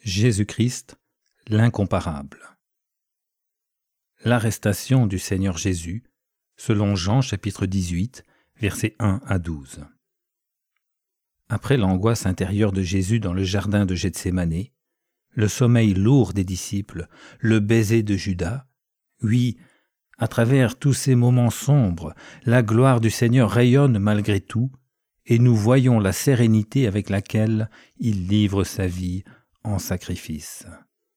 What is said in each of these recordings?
Jésus-Christ, l'incomparable. L'arrestation du Seigneur Jésus, selon Jean chapitre 18, versets 1 à 12. Après l'angoisse intérieure de Jésus dans le jardin de Gethsémanée, le sommeil lourd des disciples, le baiser de Judas, oui, à travers tous ces moments sombres, la gloire du Seigneur rayonne malgré tout, et nous voyons la sérénité avec laquelle il livre sa vie en sacrifice.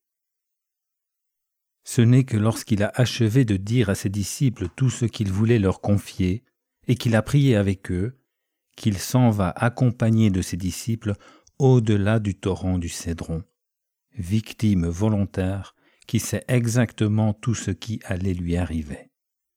Ce n'est que lorsqu'il a achevé de dire à ses disciples tout ce qu'il voulait leur confier, et qu'il a prié avec eux, qu'il s'en va accompagné de ses disciples au-delà du torrent du Cédron, victime volontaire qui sait exactement tout ce qui allait lui arriver.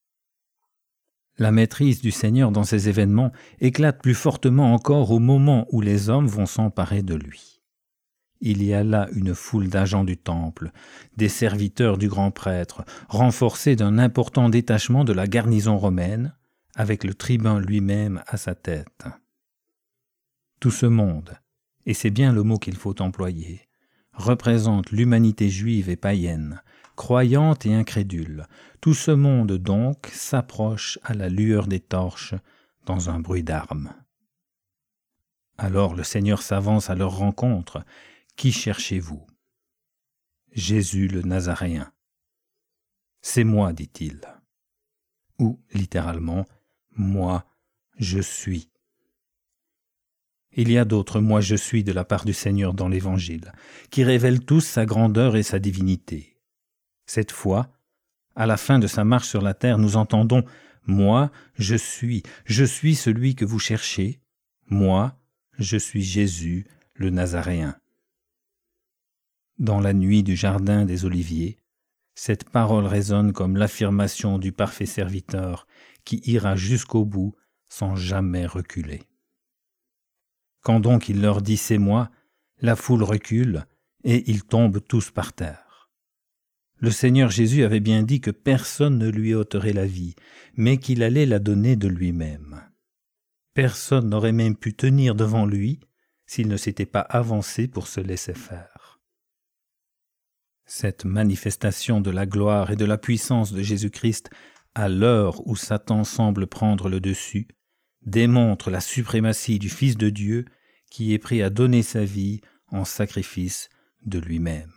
La maîtrise du Seigneur dans ces événements éclate plus fortement encore au moment où les hommes vont s'emparer de lui. Il y a là une foule d'agents du temple, des serviteurs du grand prêtre, renforcés d'un important détachement de la garnison romaine, avec le tribun lui-même à sa tête. Tout ce monde, et c'est bien le mot qu'il faut employer, représente l'humanité juive et païenne, croyante et incrédule. Tout ce monde donc s'approche à la lueur des torches dans un bruit d'armes. Alors le Seigneur s'avance à leur rencontre. Qui cherchez-vous ? Jésus le Nazaréen. C'est moi, dit-il. Ou, littéralement, moi, je suis. Il y a d'autres moi je suis de la part du Seigneur dans l'Évangile, qui révèlent tous sa grandeur et sa divinité. Cette fois, à la fin de sa marche sur la terre, nous entendons « Moi, je suis celui que vous cherchez. Moi, je suis Jésus, le Nazaréen. » Dans la nuit du jardin des Oliviers, cette parole résonne comme l'affirmation du parfait serviteur qui ira jusqu'au bout sans jamais reculer. Quand donc il leur dit « C'est moi », la foule recule et ils tombent tous par terre. Le Seigneur Jésus avait bien dit que personne ne lui ôterait la vie, mais qu'il allait la donner de lui-même. Personne n'aurait même pu tenir devant lui s'il ne s'était pas avancé pour se laisser faire. Cette manifestation de la gloire et de la puissance de Jésus-Christ à l'heure où Satan semble prendre le dessus démontre la suprématie du Fils de Dieu qui est prêt à donner sa vie en sacrifice de lui-même.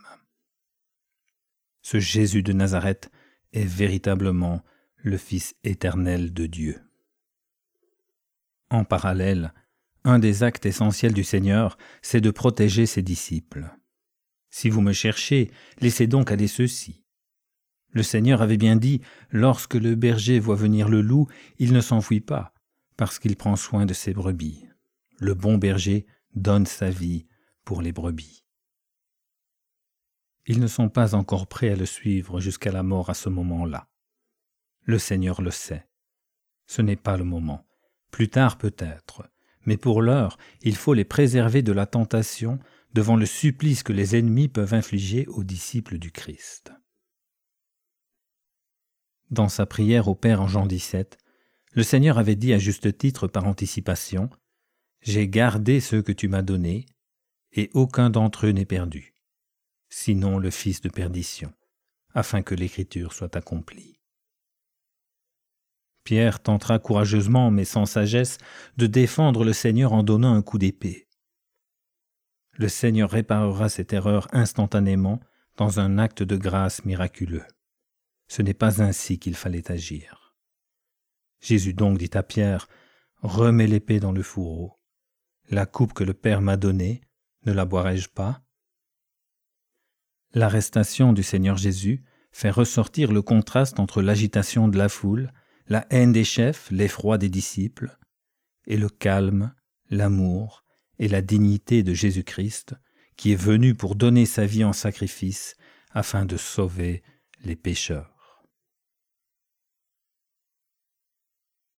Ce Jésus de Nazareth est véritablement le Fils éternel de Dieu. En parallèle, un des actes essentiels du Seigneur, c'est de protéger ses disciples. Si vous me cherchez, laissez donc aller ceux-ci. Le Seigneur avait bien dit, lorsque le berger voit venir le loup, il ne s'enfuit pas, parce qu'il prend soin de ses brebis. Le bon berger donne sa vie pour les brebis. Ils ne sont pas encore prêts à le suivre jusqu'à la mort à ce moment-là. Le Seigneur le sait. Ce n'est pas le moment. Plus tard peut-être, mais pour l'heure, il faut les préserver de la tentation devant le supplice que les ennemis peuvent infliger aux disciples du Christ. Dans sa prière au Père en Jean 17, le Seigneur avait dit à juste titre par anticipation « J'ai gardé ceux que tu m'as donnés, et aucun d'entre eux n'est perdu, sinon le fils de perdition, afin que l'Écriture soit accomplie. » Pierre tentera courageusement, mais sans sagesse, de défendre le Seigneur en donnant un coup d'épée. Le Seigneur réparera cette erreur instantanément dans un acte de grâce miraculeux. Ce n'est pas ainsi qu'il fallait agir. Jésus donc dit à Pierre, « Remets l'épée dans le fourreau. La coupe que le Père m'a donnée, ne la boirai-je pas ?» L'arrestation du Seigneur Jésus fait ressortir le contraste entre l'agitation de la foule, la haine des chefs, l'effroi des disciples, et le calme, l'amour et la dignité de Jésus-Christ, qui est venu pour donner sa vie en sacrifice afin de sauver les pécheurs.